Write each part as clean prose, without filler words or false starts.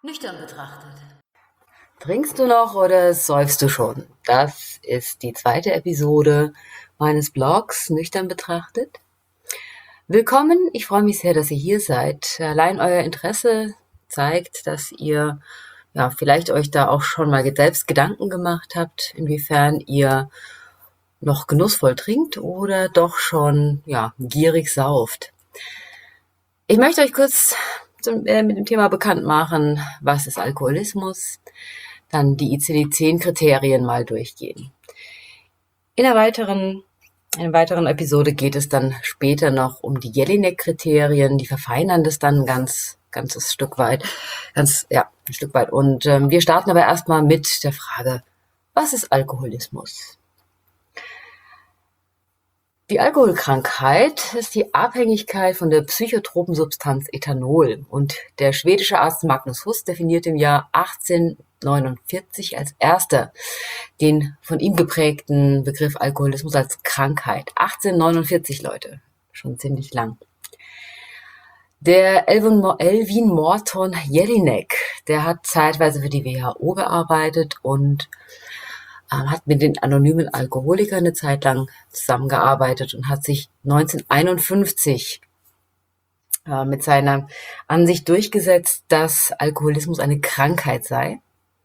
Nüchtern betrachtet. Trinkst du noch oder säufst du schon? Das ist die zweite Episode meines Blogs Nüchtern betrachtet. Willkommen, ich freue mich sehr, dass ihr hier seid. Allein euer Interesse zeigt, dass ihr vielleicht euch da auch schon mal selbst Gedanken gemacht habt, inwiefern ihr noch genussvoll trinkt oder doch schon gierig sauft. Ich möchte euch kurz mit dem Thema bekannt machen, was ist Alkoholismus, dann die ICD-10-Kriterien mal durchgehen. In einer weiteren Episode geht es dann später noch um die Jelinek-Kriterien, die verfeinern das dann ein Stück weit. Und wir starten aber erstmal mit der Frage, was ist Alkoholismus? Die Alkoholkrankheit ist die Abhängigkeit von der psychotropen Substanz Ethanol. Und der schwedische Arzt Magnus Huss definiert im Jahr 1849 als erster den von ihm geprägten Begriff Alkoholismus als Krankheit. 1849, Leute, schon ziemlich lang. Der Elvin Morton Jelinek, der hat zeitweise für die WHO gearbeitet und hat mit den anonymen Alkoholikern eine Zeit lang zusammengearbeitet und hat sich 1951 mit seiner Ansicht durchgesetzt, dass Alkoholismus eine Krankheit sei.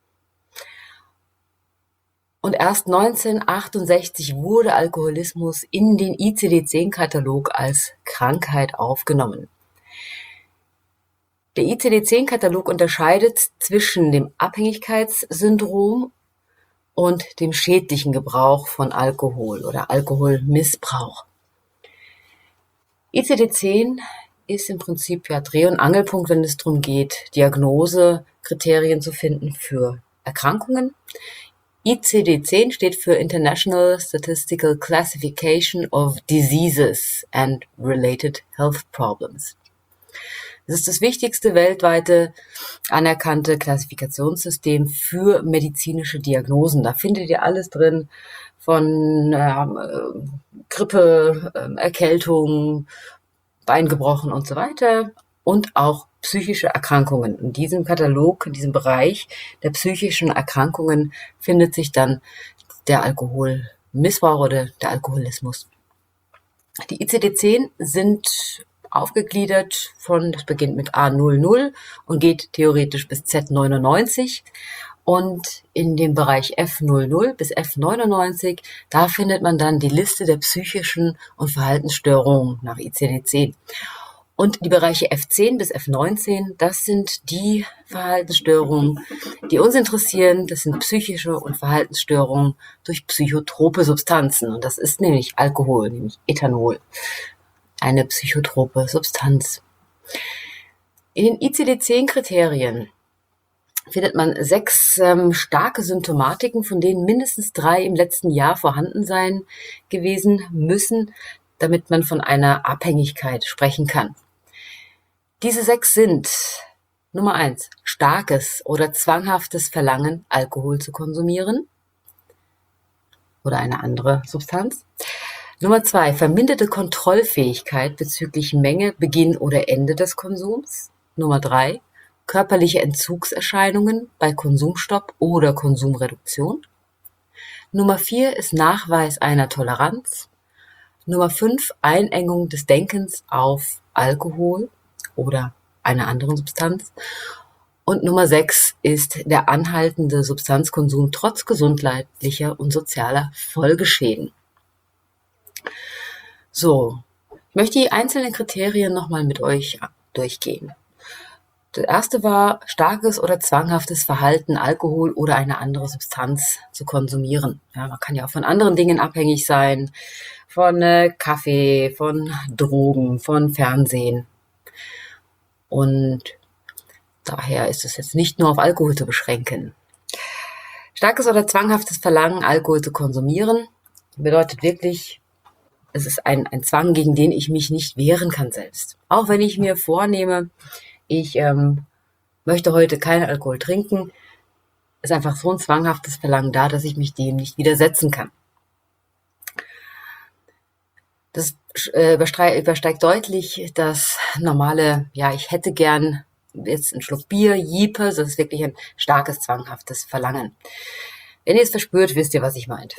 Und erst 1968 wurde Alkoholismus in den ICD-10-Katalog als Krankheit aufgenommen. Der ICD-10-Katalog unterscheidet zwischen dem Abhängigkeitssyndrom und dem schädlichen Gebrauch von Alkohol oder Alkoholmissbrauch. ICD-10 ist im Prinzip Dreh- und Angelpunkt, wenn es darum geht, Diagnosekriterien zu finden für Erkrankungen. ICD-10 steht für International Statistical Classification of Diseases and Related Health Problems. Das ist das wichtigste weltweite anerkannte Klassifikationssystem für medizinische Diagnosen. Da findet ihr alles drin von Grippe, Erkältung, Bein gebrochen und so weiter und auch psychische Erkrankungen. In diesem Katalog, in diesem Bereich der psychischen Erkrankungen findet sich dann der Alkoholmissbrauch oder der Alkoholismus. Die ICD-10 sind aufgegliedert das beginnt mit A00 und geht theoretisch bis Z99. Und in dem Bereich F00 bis F99, da findet man dann die Liste der psychischen und Verhaltensstörungen nach ICD-10. Und die Bereiche F10 bis F19, das sind die Verhaltensstörungen, die uns interessieren. Das sind psychische und Verhaltensstörungen durch psychotrope Substanzen. Und das ist nämlich Alkohol, nämlich Ethanol. Eine psychotrope Substanz. In den ICD-10-Kriterien findet man 6 starke Symptomatiken, von denen mindestens 3 im letzten Jahr vorhanden sein gewesen müssen, damit man von einer Abhängigkeit sprechen kann. Diese 6 sind: Nummer 1, starkes oder zwanghaftes Verlangen, Alkohol zu konsumieren oder eine andere Substanz. Nummer 2, verminderte Kontrollfähigkeit bezüglich Menge, Beginn oder Ende des Konsums. Nummer 3, körperliche Entzugserscheinungen bei Konsumstopp oder Konsumreduktion. Nummer 4 ist Nachweis einer Toleranz. Nummer 5, Einengung des Denkens auf Alkohol oder eine andere Substanz. Und Nummer 6 ist der anhaltende Substanzkonsum trotz gesundheitlicher und sozialer Folgeschäden. So, ich möchte die einzelnen Kriterien nochmal mit euch durchgehen. Das erste war starkes oder zwanghaftes Verhalten, Alkohol oder eine andere Substanz zu konsumieren. Ja, man kann ja auch von anderen Dingen abhängig sein, von Kaffee, von Drogen, von Fernsehen. Und daher ist es jetzt nicht nur auf Alkohol zu beschränken. Starkes oder zwanghaftes Verlangen, Alkohol zu konsumieren, bedeutet wirklich, es ist ein Zwang, gegen den ich mich nicht wehren kann selbst. Auch wenn ich mir vornehme, ich möchte heute keinen Alkohol trinken, ist einfach so ein zwanghaftes Verlangen da, dass ich mich dem nicht widersetzen kann. Das übersteigt deutlich das normale, ich hätte gern jetzt einen Schluck Bier, Jeepe, das ist wirklich ein starkes, zwanghaftes Verlangen. Wenn ihr es verspürt, wisst ihr, was ich meint.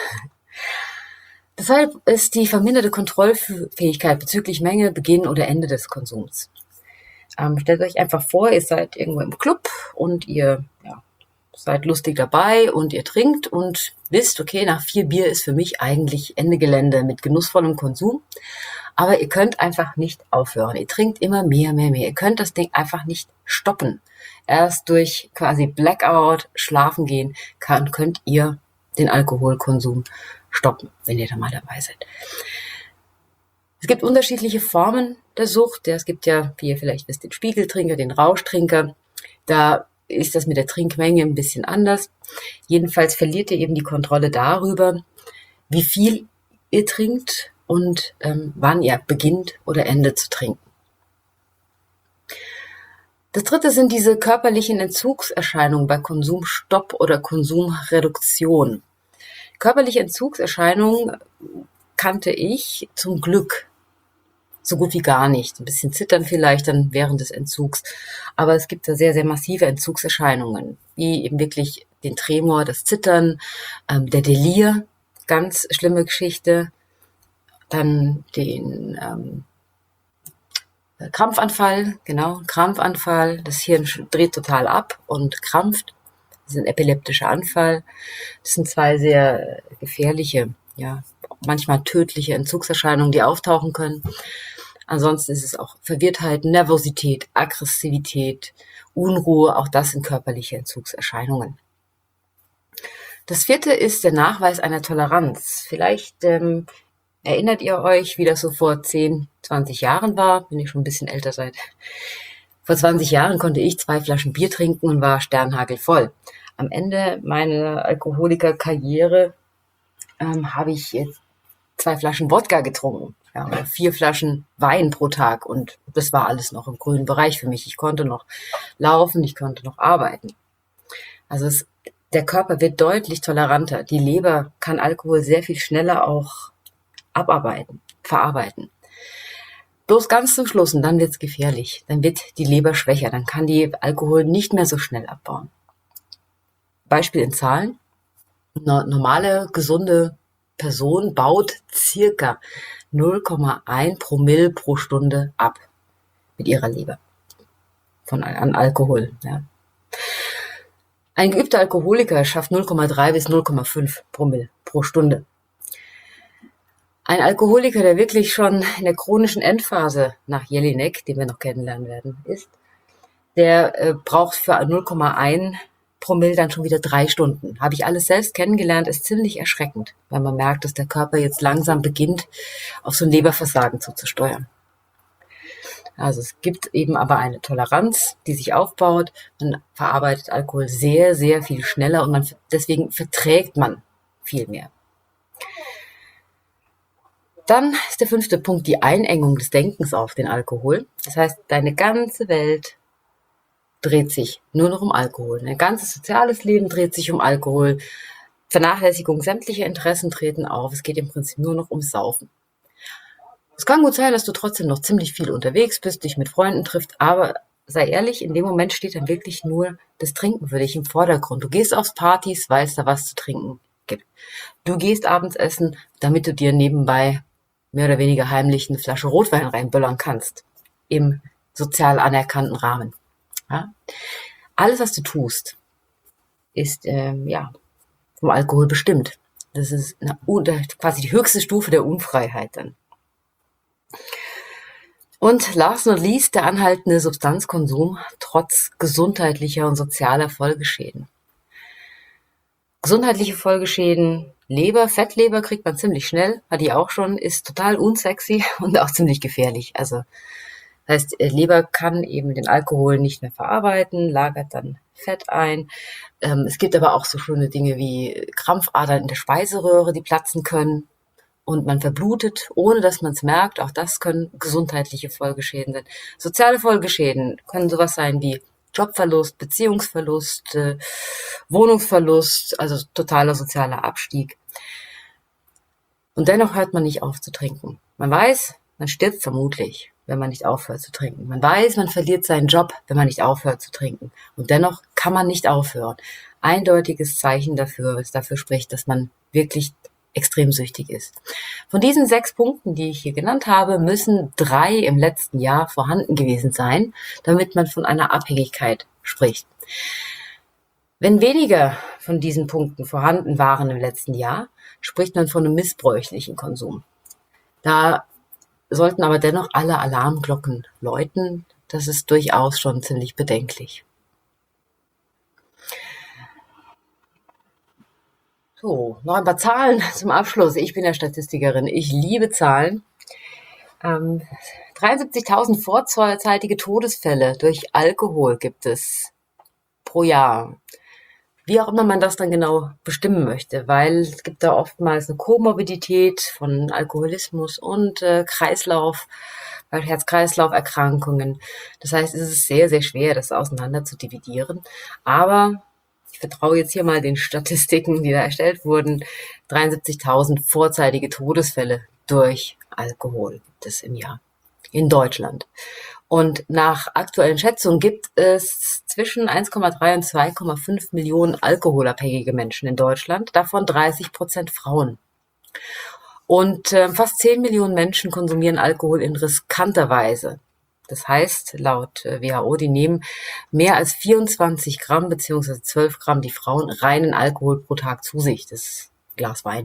Deshalb ist die verminderte Kontrollfähigkeit bezüglich Menge, Beginn oder Ende des Konsums. Stellt euch einfach vor, ihr seid irgendwo im Club und ihr seid lustig dabei und ihr trinkt und wisst, okay, nach 4 Bier ist für mich eigentlich Ende Gelände mit genussvollem Konsum. Aber ihr könnt einfach nicht aufhören. Ihr trinkt immer mehr. Ihr könnt das Ding einfach nicht stoppen. Erst durch quasi Blackout, schlafen gehen, könnt ihr den Alkoholkonsum stoppen, wenn ihr da mal dabei seid. Es gibt unterschiedliche Formen der Sucht. Es gibt ja, wie ihr vielleicht wisst, den Spiegeltrinker, den Rauschtrinker. Da ist das mit der Trinkmenge ein bisschen anders. Jedenfalls verliert ihr eben die Kontrolle darüber, wie viel ihr trinkt und wann ihr beginnt oder endet zu trinken. Das dritte sind diese körperlichen Entzugserscheinungen bei Konsumstopp oder Konsumreduktion. Körperliche Entzugserscheinungen kannte ich zum Glück so gut wie gar nicht. Ein bisschen Zittern vielleicht dann während des Entzugs. Aber es gibt da sehr, sehr massive Entzugserscheinungen, wie eben wirklich den Tremor, das Zittern, der Delir, ganz schlimme Geschichte. Dann den Krampfanfall, Krampfanfall. Das Hirn dreht total ab und krampft. Das ist ein epileptischer Anfall. Das sind 2 sehr gefährliche, manchmal tödliche Entzugserscheinungen, die auftauchen können. Ansonsten ist es auch Verwirrtheit, Nervosität, Aggressivität, Unruhe. Auch das sind körperliche Entzugserscheinungen. Das 4. ist der Nachweis einer Toleranz. Vielleicht erinnert ihr euch, wie das so vor 10, 20 Jahren war, wenn ihr schon ein bisschen älter seid. Vor 20 Jahren konnte ich 2 Flaschen Bier trinken und war sternhagelvoll. Am Ende meiner Alkoholikerkarriere habe ich jetzt 2 Flaschen Wodka getrunken, oder 4 Flaschen Wein pro Tag und das war alles noch im grünen Bereich für mich. Ich konnte noch laufen, ich konnte noch arbeiten. Also der Körper wird deutlich toleranter. Die Leber kann Alkohol sehr viel schneller auch verarbeiten. Bloß ganz zum Schluss, und dann wird's gefährlich. Dann wird die Leber schwächer, dann kann die Alkohol nicht mehr so schnell abbauen. Beispiel in Zahlen. Eine normale, gesunde Person baut circa 0,1 Promille pro Stunde ab mit ihrer Leber an Alkohol. Ja. Ein geübter Alkoholiker schafft 0,3 bis 0,5 Promille pro Stunde. Ein Alkoholiker, der wirklich schon in der chronischen Endphase nach Jelinek, den wir noch kennenlernen werden, ist, der braucht für 0,1 Promille dann schon wieder 3 Stunden. Habe ich alles selbst kennengelernt, ist ziemlich erschreckend, weil man merkt, dass der Körper jetzt langsam beginnt, auf so ein Leberversagen zuzusteuern. Also es gibt eben aber eine Toleranz, die sich aufbaut. Man verarbeitet Alkohol sehr, sehr viel schneller und deswegen verträgt man viel mehr. Dann ist der 5. Punkt die Einengung des Denkens auf den Alkohol. Das heißt, deine ganze Welt dreht sich nur noch um Alkohol. Dein ganzes soziales Leben dreht sich um Alkohol. Vernachlässigung sämtlicher Interessen treten auf. Es geht im Prinzip nur noch ums Saufen. Es kann gut sein, dass du trotzdem noch ziemlich viel unterwegs bist, dich mit Freunden triffst, aber sei ehrlich, in dem Moment steht dann wirklich nur das Trinken für dich im Vordergrund. Du gehst aufs Partys, weil es da was zu trinken gibt. Du gehst abends essen, damit du dir nebenbei mehr oder weniger heimlich eine Flasche Rotwein reinböllern kannst. Im sozial anerkannten Rahmen. Ja? Alles, was du tust, ist vom Alkohol bestimmt. Das ist quasi die höchste Stufe der Unfreiheit dann. Und last not least der anhaltende Substanzkonsum trotz gesundheitlicher und sozialer Folgeschäden. Gesundheitliche Folgeschäden, Fettleber kriegt man ziemlich schnell, hatte ich auch schon, ist total unsexy und auch ziemlich gefährlich. Also das heißt, Leber kann eben den Alkohol nicht mehr verarbeiten, lagert dann Fett ein. Es gibt aber auch so schöne Dinge wie Krampfadern in der Speiseröhre, die platzen können und man verblutet, ohne dass man es merkt. Auch das können gesundheitliche Folgeschäden sein. Soziale Folgeschäden können sowas sein wie Jobverlust, Beziehungsverlust, Wohnungsverlust, also totaler sozialer Abstieg. Und dennoch hört man nicht auf zu trinken. Man weiß, man stirbt vermutlich. wenn man nicht aufhört zu trinken. Man weiß, man verliert seinen Job, wenn man nicht aufhört zu trinken. Und dennoch kann man nicht aufhören. Eindeutiges Zeichen dafür, was dafür spricht, dass man wirklich extrem süchtig ist. Von diesen 6 Punkten, die ich hier genannt habe, müssen 3 im letzten Jahr vorhanden gewesen sein, damit man von einer Abhängigkeit spricht. Wenn weniger von diesen Punkten vorhanden waren im letzten Jahr, spricht man von einem missbräuchlichen Konsum. Da sollten aber dennoch alle Alarmglocken läuten. Das ist durchaus schon ziemlich bedenklich. So, noch ein paar Zahlen zum Abschluss. Ich bin ja Statistikerin. Ich liebe Zahlen. 73.000 vorzeitige Todesfälle durch Alkohol gibt es pro Jahr. Wie auch immer man das dann genau bestimmen möchte, weil es gibt da oftmals eine Komorbidität von Alkoholismus und Kreislauf, weil Herz-Kreislauf-Erkrankungen. Das heißt, es ist sehr, sehr schwer, das auseinander zu dividieren. Aber ich vertraue jetzt hier mal den Statistiken, die da erstellt wurden. 73.000 vorzeitige Todesfälle durch Alkohol gibt es im Jahr in Deutschland. Und nach aktuellen Schätzungen gibt es zwischen 1,3 und 2,5 Millionen alkoholabhängige Menschen in Deutschland, davon 30% Frauen. Und fast 10 Millionen Menschen konsumieren Alkohol in riskanter Weise. Das heißt, laut WHO, die nehmen mehr als 24 Gramm bzw. 12 Gramm die Frauen reinen Alkohol pro Tag zu sich. Das ist ein Glas Wein.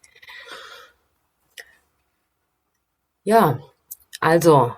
Ja, also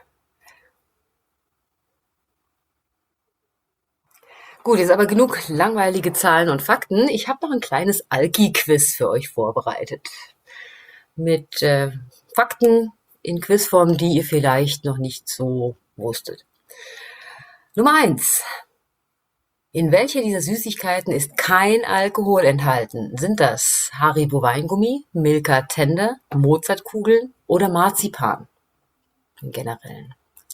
gut, jetzt aber genug langweilige Zahlen und Fakten. Ich habe noch ein kleines Alki-Quiz für euch vorbereitet. Mit Fakten in Quizform, die ihr vielleicht noch nicht so wusstet. Nummer 1. In welcher dieser Süßigkeiten ist kein Alkohol enthalten? Sind das Haribo Weingummi, Milka Tender, Mozartkugeln oder Marzipan? Im Generellen.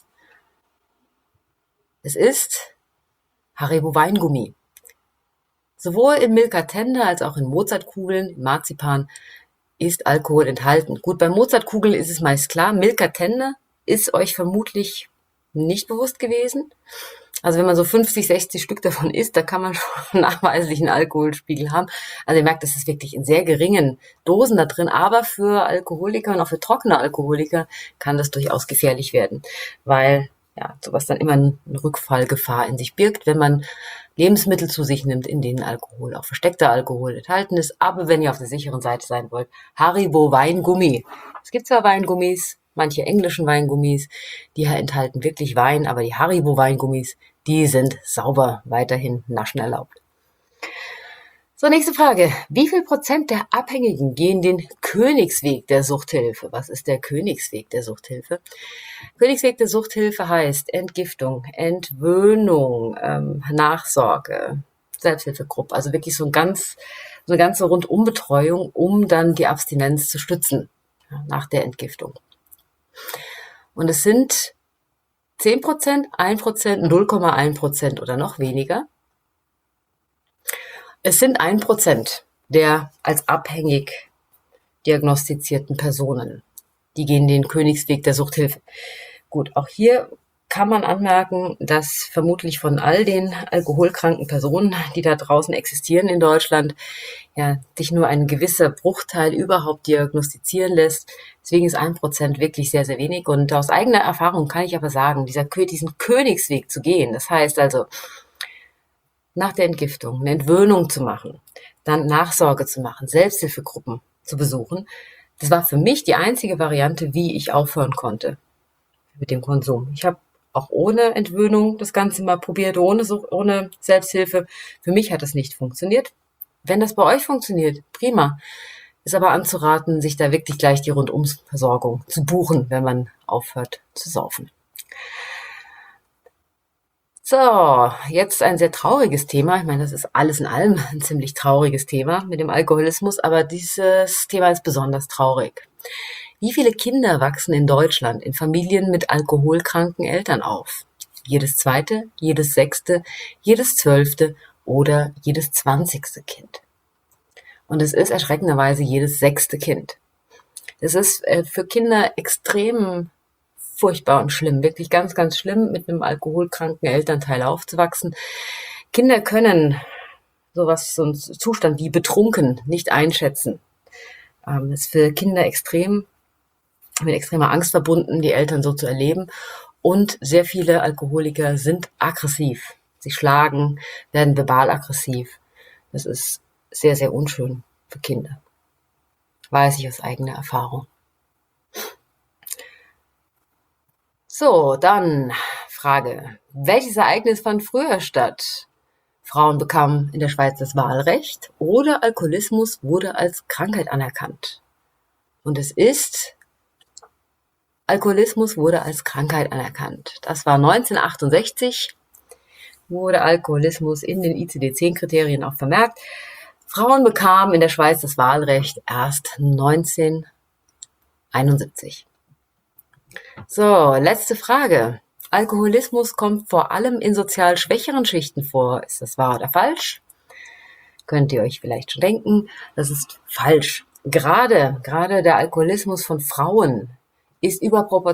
Es ist Haribo Weingummi. Sowohl in Milka Tender als auch in Mozartkugeln, in Marzipan, ist Alkohol enthalten. Gut, bei Mozartkugeln ist es meist klar. Milka Tender ist euch vermutlich nicht bewusst gewesen. Also wenn man so 50, 60 Stück davon isst, da kann man schon nachweislich einen Alkoholspiegel haben. Also ihr merkt, das ist wirklich in sehr geringen Dosen da drin. Aber für Alkoholiker und auch für trockene Alkoholiker kann das durchaus gefährlich werden, weil ja sowas dann immer eine Rückfallgefahr in sich birgt, wenn man Lebensmittel zu sich nimmt, in denen Alkohol, auch versteckter Alkohol enthalten ist. Aber wenn ihr auf der sicheren Seite sein wollt, Haribo Weingummi. Es gibt zwar Weingummis, manche englischen Weingummis, die enthalten wirklich Wein, aber die Haribo Weingummis, die sind sauber, weiterhin naschen erlaubt. So, nächste Frage. Wie viel Prozent der Abhängigen gehen den Königsweg der Suchthilfe? Was ist der Königsweg der Suchthilfe? Königsweg der Suchthilfe heißt Entgiftung, Entwöhnung, Nachsorge, Selbsthilfegruppe. Also wirklich so eine ganze Rundumbetreuung, um dann die Abstinenz zu stützen nach der Entgiftung. Und es sind 10%, 1%, 0,1% oder noch weniger. Es sind 1% der als abhängig diagnostizierten Personen. Die gehen den Königsweg der Suchthilfe. Gut, auch hier kann man anmerken, dass vermutlich von all den alkoholkranken Personen, die da draußen existieren in Deutschland, ja, sich nur ein gewisser Bruchteil überhaupt diagnostizieren lässt. Deswegen ist 1% wirklich sehr, sehr wenig. Und aus eigener Erfahrung kann ich aber sagen, diesen Königsweg zu gehen, das heißt also, nach der Entgiftung eine Entwöhnung zu machen, dann Nachsorge zu machen, Selbsthilfegruppen zu besuchen, das war für mich die einzige Variante, wie ich aufhören konnte mit dem Konsum. Ich habe auch ohne Entwöhnung das Ganze mal probiert, ohne Selbsthilfe. Für mich hat das nicht funktioniert. Wenn das bei euch funktioniert, prima. Ist aber anzuraten, sich da wirklich gleich die Rundumversorgung zu buchen, wenn man aufhört zu saufen. So, jetzt ein sehr trauriges Thema. Ich meine, das ist alles in allem ein ziemlich trauriges Thema mit dem Alkoholismus, aber dieses Thema ist besonders traurig. Wie viele Kinder wachsen in Deutschland in Familien mit alkoholkranken Eltern auf? Jedes zweite, jedes sechste, jedes 12. oder jedes 20. Kind. Und es ist erschreckenderweise jedes 6. Kind. Es ist für Kinder extrem furchtbar und schlimm, wirklich ganz, ganz schlimm, mit einem alkoholkranken Elternteil aufzuwachsen. Kinder können so einen Zustand wie betrunken nicht einschätzen. Das ist für Kinder mit extremer Angst verbunden, die Eltern so zu erleben. Und sehr viele Alkoholiker sind aggressiv. Sie schlagen, werden verbal aggressiv. Das ist sehr, sehr unschön für Kinder. Weiß ich aus eigener Erfahrung. So, dann Frage. Welches Ereignis fand früher statt? Frauen bekamen in der Schweiz das Wahlrecht oder Alkoholismus wurde als Krankheit anerkannt? Und es ist, Alkoholismus wurde als Krankheit anerkannt. Das war 1968, wurde Alkoholismus in den ICD-10-Kriterien auch vermerkt. Frauen bekamen in der Schweiz das Wahlrecht erst 1971. So, letzte Frage. Alkoholismus kommt vor allem in sozial schwächeren Schichten vor. Ist das wahr oder falsch? Könnt ihr euch vielleicht schon denken, das ist falsch. Gerade der Alkoholismus von Frauen ist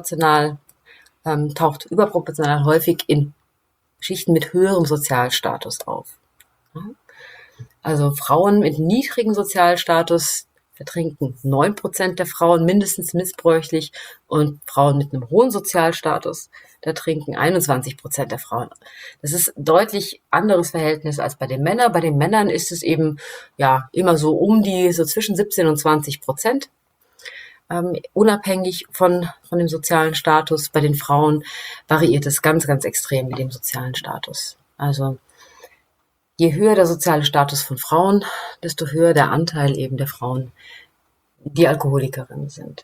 taucht überproportional häufig in Schichten mit höherem Sozialstatus auf. Also Frauen mit niedrigem Sozialstatus vertrinken 9% der Frauen mindestens missbräuchlich und Frauen mit einem hohen Sozialstatus, da trinken 21% der Frauen. Das ist ein deutlich anderes Verhältnis als bei den Männern. Bei den Männern ist es eben immer so so zwischen 17 und 20%. Unabhängig von dem sozialen Status. Bei den Frauen variiert es ganz, ganz extrem mit dem sozialen Status. Also je höher der soziale Status von Frauen, desto höher der Anteil eben der Frauen, die Alkoholikerinnen sind.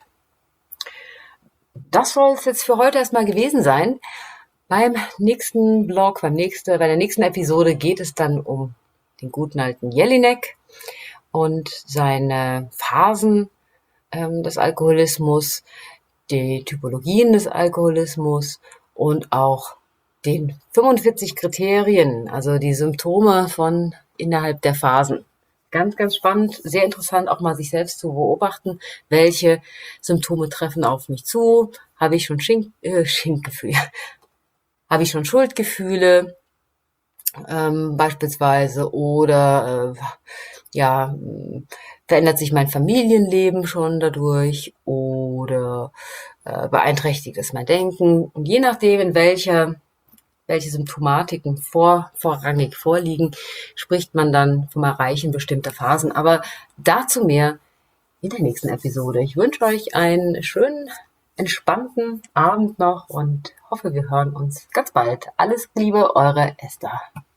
Das soll es jetzt für heute erstmal gewesen sein. Beim nächsten Blog, bei der nächsten Episode geht es dann um den guten alten Jelinek und seine Phasen des Alkoholismus, die Typologien des Alkoholismus und auch den 45 Kriterien, also die Symptome von innerhalb der Phasen. Ganz, ganz spannend, sehr interessant, auch mal sich selbst zu beobachten, welche Symptome treffen auf mich zu. Habe ich schon Schuldgefühle, beispielsweise, oder verändert sich mein Familienleben schon dadurch oder beeinträchtigt es mein Denken. Und je nachdem, in welche Symptomatiken vorrangig vorliegen, spricht man dann vom Erreichen bestimmter Phasen. Aber dazu mehr in der nächsten Episode. Ich wünsche euch einen schönen, entspannten Abend noch und hoffe, wir hören uns ganz bald. Alles Liebe, eure Esther.